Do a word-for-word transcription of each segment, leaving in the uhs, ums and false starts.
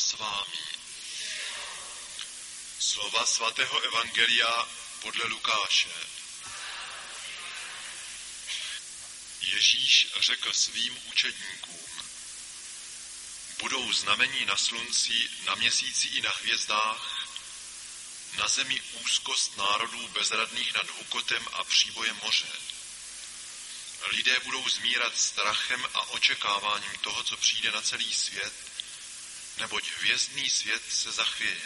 s vámi. Slova svatého evangelia podle Lukáše. Ježíš řekl svým učedníkům: budou znamení na slunci, na měsíci i na hvězdách, na zemi úzkost národů bezradných nad hukotem a příbojem moře. Lidé budou zmírat strachem a očekáváním toho, co přijde na celý svět, neboť hvězdný svět se zachvěje.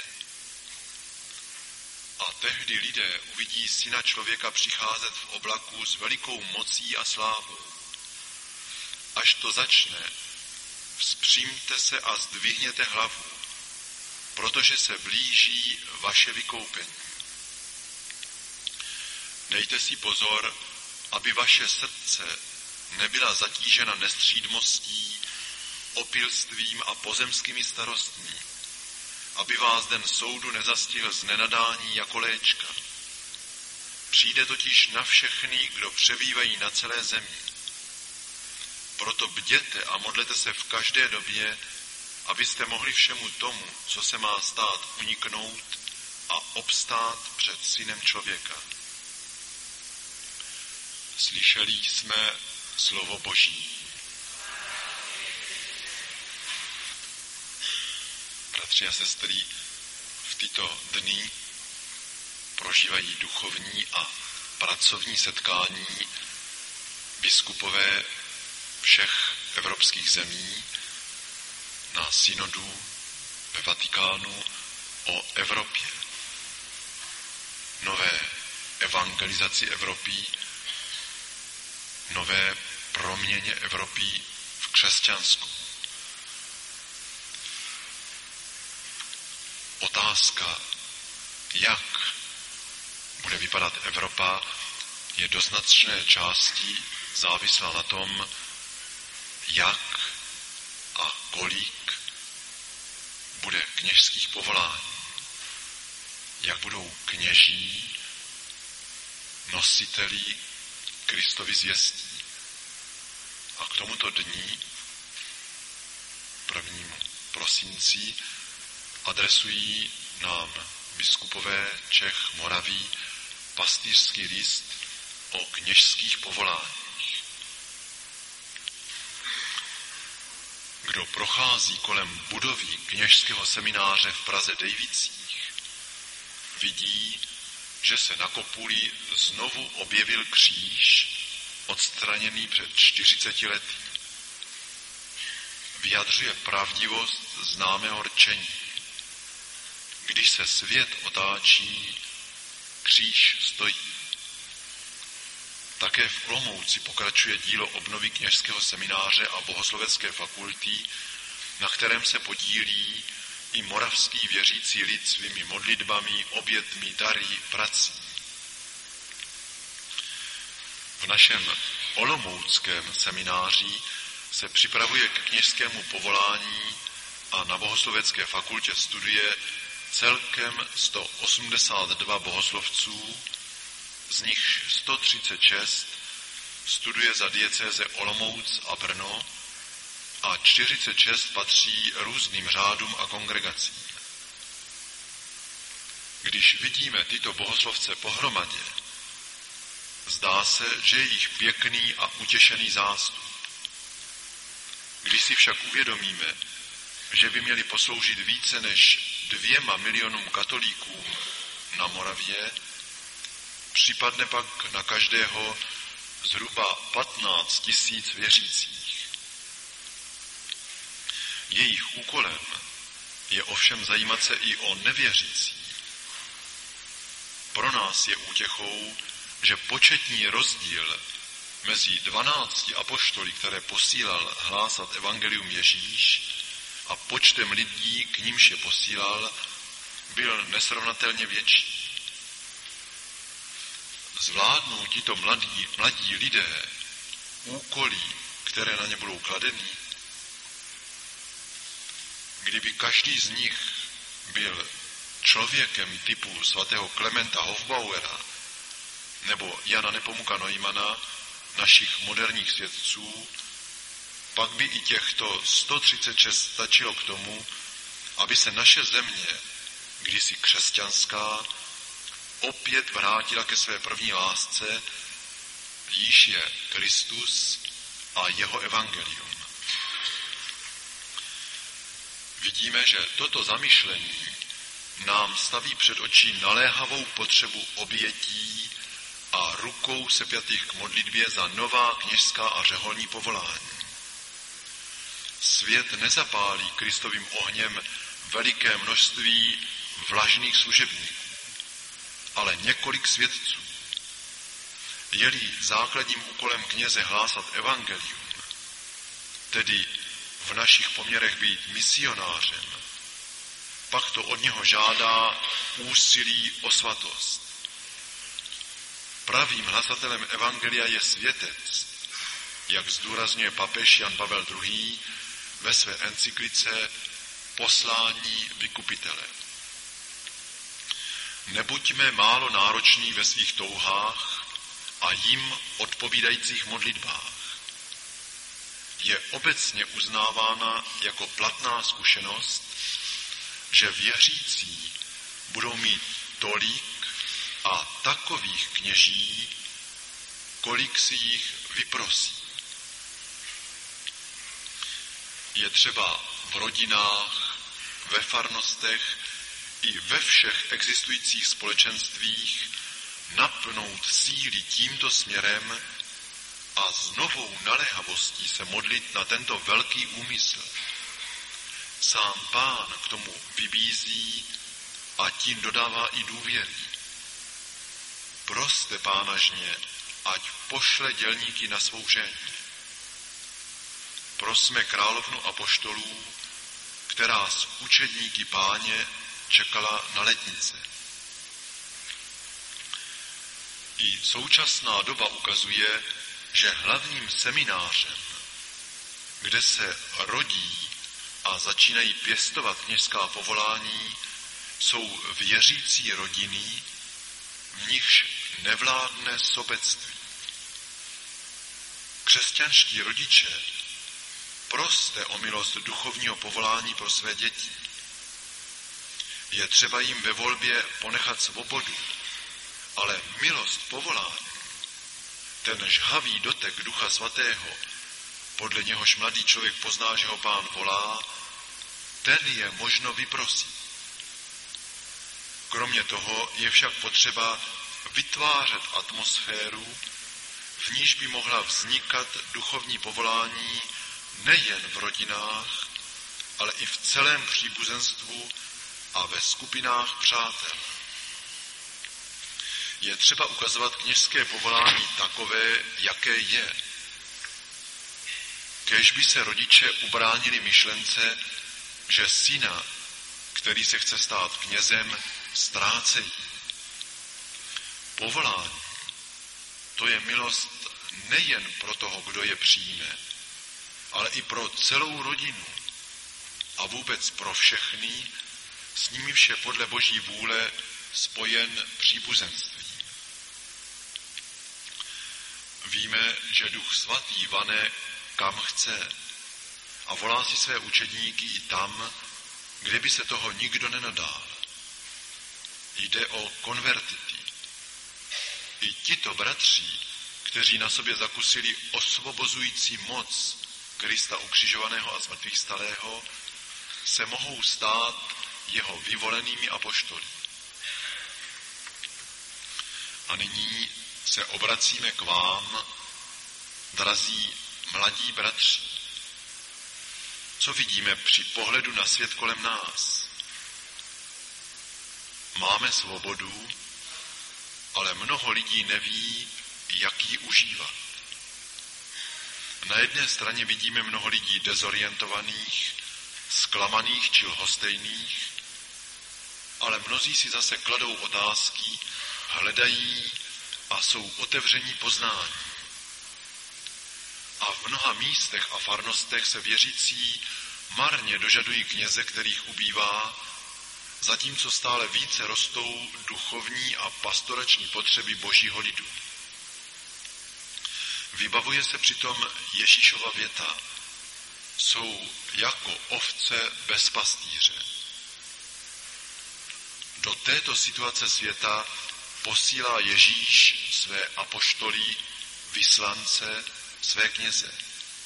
A tehdy lidé uvidí Syna člověka přicházet v oblaku s velikou mocí a slávou. Až to začne, vzpřímte se a zdvihněte hlavu, protože se blíží vaše vykoupení. Dejte si pozor, aby vaše srdce nebyla zatížena nestřídmostí, opilstvím a pozemskými starostmi, aby vás den soudu nezastihl z nenadání jako léčka. Přijde totiž na všechny, kdo přebývají na celé zemi. Proto bděte a modlete se v každé době, abyste mohli všemu tomu, co se má stát, uniknout a obstát před Synem člověka. Slyšeli jsme slovo Boží. Bratři a sestry, v tyto dny prožívají duchovní a pracovní setkání biskupové všech evropských zemí na synodu ve Vatikánu o Evropě. Nové evangelizaci Evropy, nové proměně Evropy v křesťanskou. Otázka, jak bude vypadat Evropa, je do značné části závislá na tom, jak a kolik bude kněžských povolání, jak budou kněží nositeli Kristovy zvěstí. A k tomuto dni, prvnímu prosinci, adresují nám biskupové Čech, Moraví pastýřský list o kněžských povoláních. Kdo prochází kolem budovy kněžského semináře v Praze Dejvicích, vidí, že se na kopuli znovu objevil kříž, odstraněný před čtyřiceti lety. Vyjadřuje pravdivost známého rčení. Když se svět otáčí, kříž stojí. Také v Olomouci pokračuje dílo obnovy kněžského semináře a bohoslovecké fakulty, na kterém se podílí i moravský věřící lid svými modlitbami, obětmi, dary, prací. V našem olomouckém semináři se připravuje k kněžskému povolání a na bohoslovecké fakultě studuje celkem sto osmdesát dva bohoslovců, z nich sto třicet šest studuje za diecéze Olomouc a Brno a čtyřicet šest patří různým řádům a kongregacím. Když vidíme tyto bohoslovce pohromadě, zdá se, že je jich pěkný a utěšený zástup. Když si však uvědomíme, že by měli posloužit více než dvěma milionům katolíkům na Moravě, připadne pak na každého zhruba patnáct tisíc věřících. Jejich úkolem je ovšem zajímat se i o nevěřící. Pro nás je útěchou, že početní rozdíl mezi dvanácti apoštoly, které posílal hlásat evangelium Ježíš, a počtem lidí, k nímž je posílal, byl nesrovnatelně větší. Zvládnou tito mladí, mladí lidé úkoly, které na ně budou kladeny? Kdyby každý z nich byl člověkem typu svatého Klementa Hofbauera nebo Jana Nepomuka Neumana, našich moderních svědců, pak by i těchto sto třicet šest stačilo k tomu, aby se naše země, kdysi křesťanská, opět vrátila ke své první lásce, jíž je Kristus a jeho evangelium. Vidíme, že toto zamyšlení nám staví před očí naléhavou potřebu obětí a rukou sepjatých k modlitbě za nová kněžská a řeholní povolání. Svět nezapálí Kristovým ohněm veliké množství vlažných služebníků, ale několik svědců. Je-li základním úkolem kněze hlásat evangelium, tedy v našich poměrech být misionářem, pak to od něho žádá úsilí o svatost. Pravým hlasatelem evangelia je světec, jak zdůrazňuje papež Jan Pavel druhý. ve své encyklice Poslání vykupitele. Nebuďme málo nároční ve svých touhách a jim odpovídajících modlitbách. Je obecně uznávána jako platná zkušenost, že věřící budou mít tolik a takových kněží, kolik si jich vyprosí. Je třeba v rodinách, ve farnostech i ve všech existujících společenstvích napnout síly tímto směrem a s novou naléhavostí se modlit na tento velký úmysl. Sám Pán k tomu vybízí a tím dodává i důvěry. Proste Pána žně, ať pošle dělníky na svou žeň. Prosme královnu apoštolů, která s učedníky Páně čekala na letnice. I současná doba ukazuje, že hlavním seminářem, kde se rodí a začínají pěstovat kněžská povolání, jsou věřící rodiny, v nichž nevládne sobectví. Křesťanští rodiče, proste o milost duchovního povolání pro své děti. Je třeba jim ve volbě ponechat svobodu, ale milost povolání, ten žhavý dotek Ducha Svatého, podle něhož mladý člověk pozná, že ho Pán volá, ten je možno vyprosit. Kromě toho je však potřeba vytvářet atmosféru, v níž by mohla vznikat duchovní povolání nejen v rodinách, ale i v celém příbuzenstvu a ve skupinách přátel. Je třeba ukazovat kněžské povolání takové, jaké je. Kéž by se rodiče ubránili myšlence, že syna, který se chce stát knězem, ztrácejí. Povolání, to je milost nejen pro toho, kdo je přijme, ale i pro celou rodinu a vůbec pro všechny, s nimiž je podle Boží vůle spojen příbuzenstvím. Víme, že Duch Svatý vane kam chce a volá si své učedníky i tam, kde by se toho nikdo nenadál. Jde o konvertity. I tito bratři, kteří na sobě zakusili osvobozující moc Krista ukřižovaného a zmrtvých stalého, se mohou stát jeho vyvolenými apoštoly. A nyní se obracíme k vám, drazí mladí bratři. Co vidíme při pohledu na svět kolem nás? Máme svobodu, ale mnoho lidí neví, jak ji užívat. Na jedné straně vidíme mnoho lidí dezorientovaných, zklamaných či lhostejných, ale mnozí si zase kladou otázky, hledají a jsou otevření poznání. A v mnoha místech a farnostech se věřící marně dožadují kněze, kterých ubývá, zatímco stále více rostou duchovní a pastorační potřeby Božího lidu. Vybavuje se přitom Ježíšova věta: jsou jako ovce bez pastýře. Do této situace světa posílá Ježíš své apoštolí, vyslance, své kněze.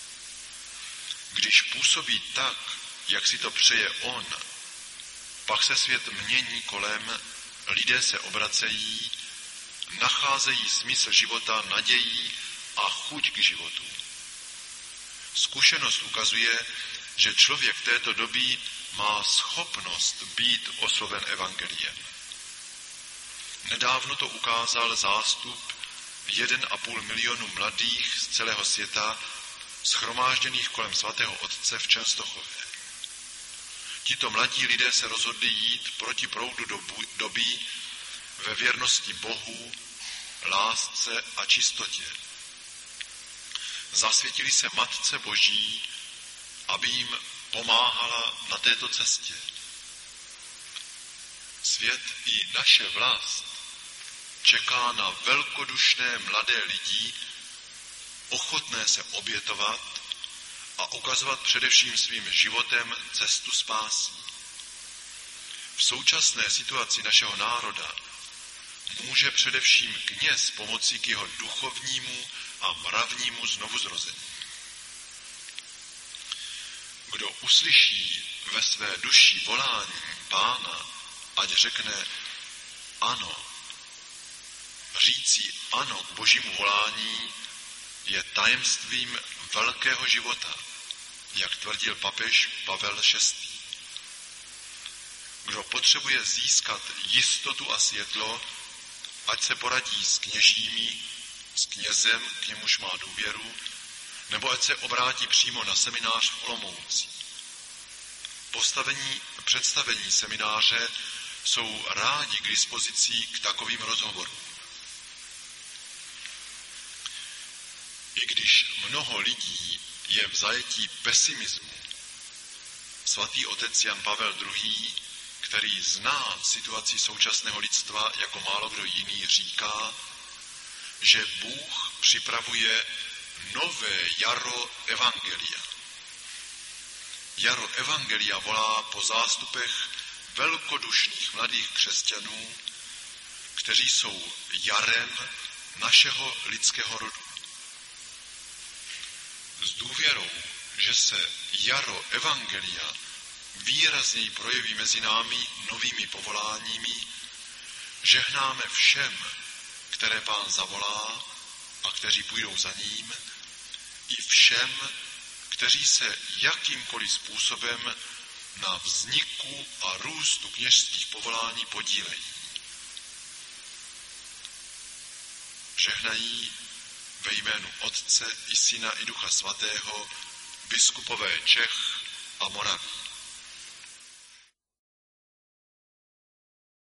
Když působí tak, jak si to přeje on, pak se svět mění kolem, lidé se obracejí, nacházejí smysl života, naději a chuť k životu. Zkušenost ukazuje, že člověk v této době má schopnost být osloven evangeliem. Nedávno to ukázal zástup jeden a půl milionu mladých z celého světa, shromážděných kolem svatého Otce v Čenstochově. Tito mladí lidé se rozhodli jít proti proudu doby ve věrnosti Bohu, lásce a čistotě. Zasvětili se Matce Boží, aby jim pomáhala na této cestě. Svět i naše vlast čeká na velkodušné mladé lidi, ochotné se obětovat a ukazovat především svým životem cestu spásy. V současné situaci našeho národa může především kněz pomoci k jeho duchovnímu a mravnímu znovuzrození. Kdo uslyší ve své duši volání Pána, ať řekne ano. Říci ano k Božímu volání je tajemstvím velkého života, jak tvrdil papež Pavel šestý. Kdo potřebuje získat jistotu a světlo, ať se poradí s kněžími, s knězem, k němuž má důvěru, nebo ať se obrátí přímo na seminář v Olomouci. Postavení představení semináře jsou rádi k dispozici k takovým rozhovorům. I když mnoho lidí je v zajetí pesimismu, svatý otec Jan Pavel druhý., který zná situaci současného lidstva jako málo kdo jiný, říká, že Bůh připravuje nové jaro evangelia. Jaro evangelia volá po zástupech velkodušných mladých křesťanů, kteří jsou jarem našeho lidského rodu. S důvěrou, že se jaro evangelia výrazněji projeví mezi námi novými povoláními, žehnáme všem, které Pán zavolá a kteří půjdou za ním, i všem, kteří se jakýmkoliv způsobem na vzniku a růstu kněžských povolání podílejí. Žehnají ve jménu Otce i Syna i Ducha Svatého biskupové Čech a Moraví.